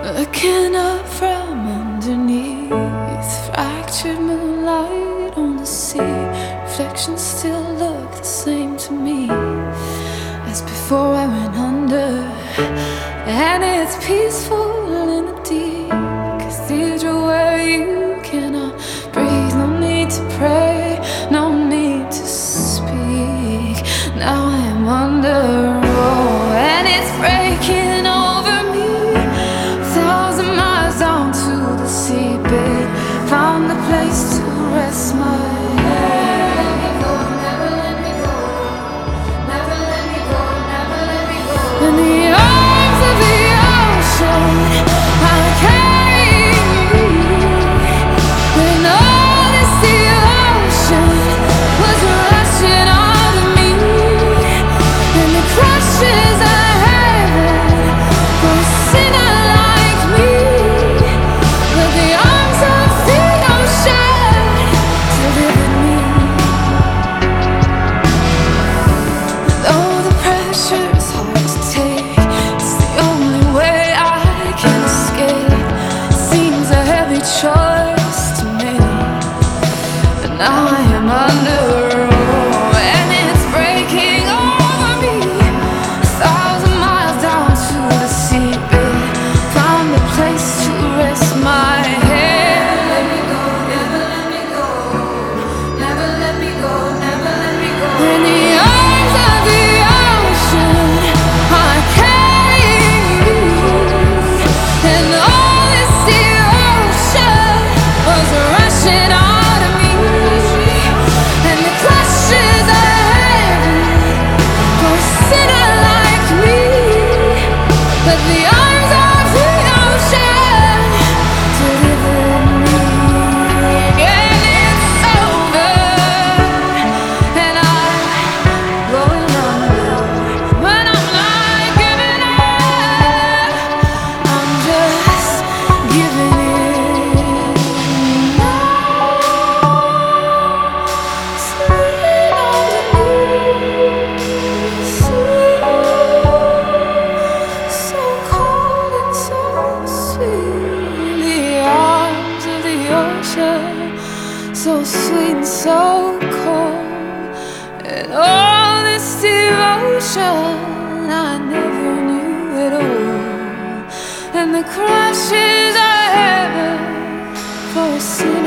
Looking up from underneath, fractured moonlight on the sea. Reflections still look the same to me as before I went under. And it's peaceful in the deep cathedral where you cannot breathe. No need to pray, no need to speak. Now I am under, oh, and it's breaking over me. 1,000 miles down to the seabed, found a place to rest my head. Never let me go, never let me go, never let me go, never let me go. In the arms of the ocean, I carry you. When all this devotion was rushing out of me, and the crushes of heaven for a sinner like me, but the arms of the ocean delivered me. Though the pressure is hard to take, it's the only way I can escape. Seems a heavy choice to make, but now I am under, oh, and it's breaking over me. 1,000 miles down to the seabed, found a place to rest my head. Let me go, never let me go, never let me go, never let me go. In the arms of the ocean, I carry you, and all this devotion was rushing out of me, and the clutches of heaven for a sinner like me, but the arms of the ocean delivered me. And it's over, and I'm going under, but I'm not giving up. I'm just giving in now. Sitting underneath, so cold and so sweet. The arms of the ocean, so sweet and so cold. And all this devotion I never knew at all. And the crashes I had for a sin